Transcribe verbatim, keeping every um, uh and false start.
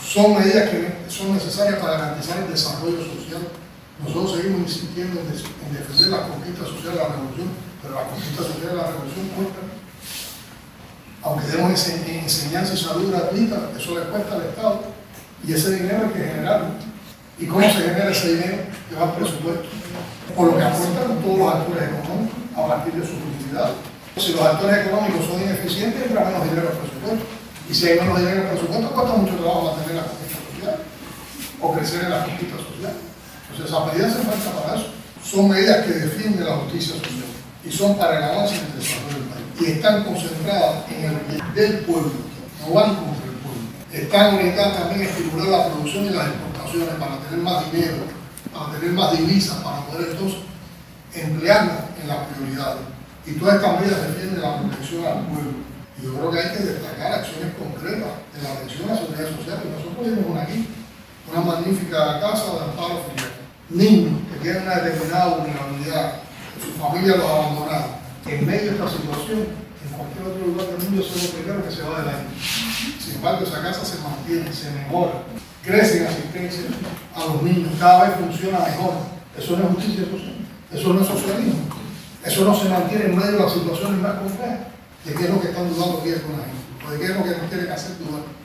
son medidas que son necesarias para garantizar el desarrollo social. Nosotros seguimos insistiendo en, en defender la conquista social de la revolución, pero la conquista social de la revolución cuesta. Aunque demos enseñanza y salud gratuita, eso le cuesta al Estado, y ese dinero hay que generarlo. ¿Y cómo se genera ese dinero? Que va al presupuesto, por lo que aportan todos los actores económicos a partir de sus utilidades. Si los actores económicos son ineficientes, entra menos dinero al presupuesto. Y si hay menos dinero al presupuesto, cuesta mucho trabajo mantener la conquista social o crecer en la conquista social. Entonces, esas medidas hacen falta para eso. Son medidas que defienden la justicia social y son para el avance y el desarrollo del país. Y están concentradas en el bien del pueblo, no van contra el pueblo. Están orientadas también a estimular la producción y las exportaciones para tener más dinero, para tener más divisas, para poder entonces emplearlas en las prioridades. Y todas estas medidas defienden la protección al pueblo. Y yo creo que hay que destacar acciones concretas de la atención a la seguridad social. Y nosotros vimos una aquí, una magnífica casa de amparo familiar. Niños que tienen una determinada vulnerabilidad, que su familia los abandonaron. En medio de esta situación, en cualquier otro lugar del mundo se lo primero que se va del año. Sin embargo, esa casa se mantiene, se mejora, crece en asistencia a los niños, cada vez funciona mejor. Eso no es justicia social, eso no es socialismo. Eso no se mantiene en medio de las situaciones más complejas. ¿De qué es lo que están dudando aquí con la gente? ¿O de qué es lo que nos quieren hacer dudar?